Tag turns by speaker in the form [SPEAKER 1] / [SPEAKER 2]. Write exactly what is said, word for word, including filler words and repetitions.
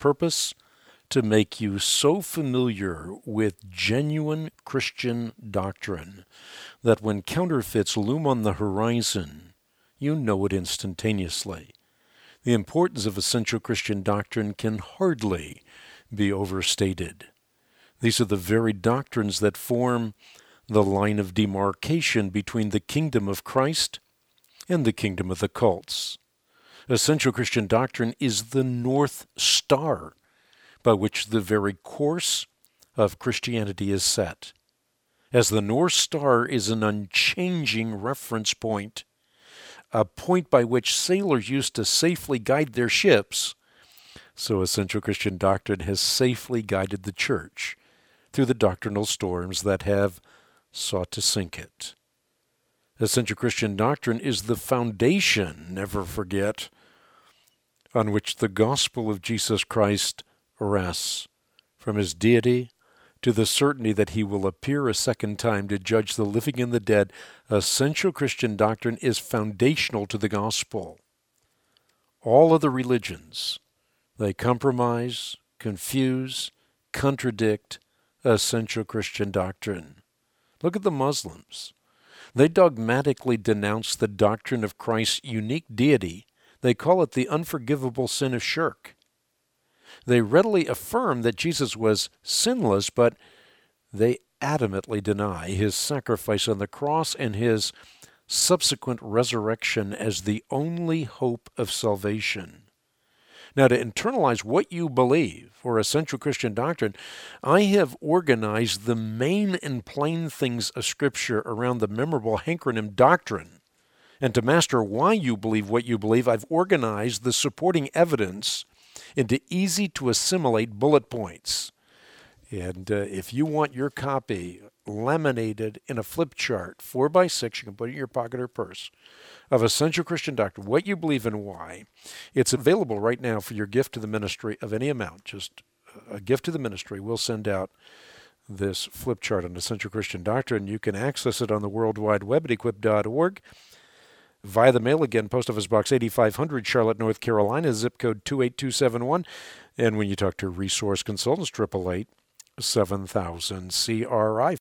[SPEAKER 1] purpose to make you so familiar with genuine Christian doctrine that when counterfeits loom on the horizon, you know it instantaneously. The importance of essential Christian doctrine can hardly be overstated. These are the very doctrines that form the line of demarcation between the kingdom of Christ and the kingdom of the cults. Essential Christian doctrine is the North Star by which the very course of Christianity is set. As the North Star is an unchanging reference point, a point by which sailors used to safely guide their ships, so essential Christian doctrine has safely guided the church through the doctrinal storms that have sought to sink it. Essential Christian doctrine is the foundation, never forget, on which the gospel of Jesus Christ rests, from his deity to the certainty that he will appear a second time to judge the living and the dead. Essential Christian doctrine is foundational to the gospel. All other religions, they compromise, confuse, contradict essential Christian doctrine. Look at the Muslims. They dogmatically denounce the doctrine of Christ's unique deity. They call it the unforgivable sin of shirk. They readily affirm that Jesus was sinless, but they adamantly deny his sacrifice on the cross and his subsequent resurrection as the only hope of salvation. Now, to internalize what you believe for essential Christian doctrine, I have organized the main and plain things of Scripture around the memorable acronym doctrine. And to master why you believe what you believe, I've organized the supporting evidence into easy-to-assimilate bullet points. And uh, if you want your copy laminated in a flip chart, four by six, you can put it in your pocket or purse, of Essential Christian Doctrine, what you believe and why. It's available right now for your gift to the ministry of any amount. Just a gift to the ministry. We'll send out this flip chart on Essential Christian Doctrine. You can access it on the World Wide Web at equip dot org. Via the mail, again, Post Office Box eighty-five hundred, Charlotte, North Carolina, zip code two eight two seven one. And when you talk to resource consultants, triple eight seven thousand C R I.